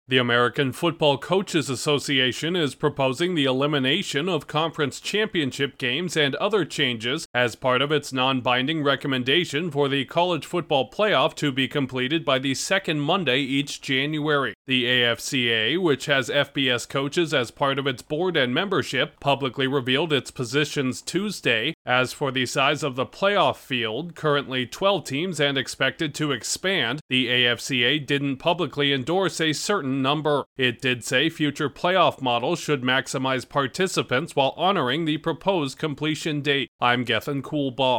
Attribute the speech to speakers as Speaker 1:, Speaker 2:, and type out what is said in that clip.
Speaker 1: The American Football Coaches Association is proposing the elimination of conference championship games and other changes as part of its non-binding recommendation for the college football playoff to be completed by the second Monday each January. The AFCA, which has FBS coaches as part of its board and membership, publicly revealed its positions Tuesday. As for the size of the playoff field, currently 12 teams and expected to expand, the AFCA didn't publicly endorse a certain number. It did say future playoff models should maximize participants while honoring the proposed completion date. I'm Gethin Coolbaugh.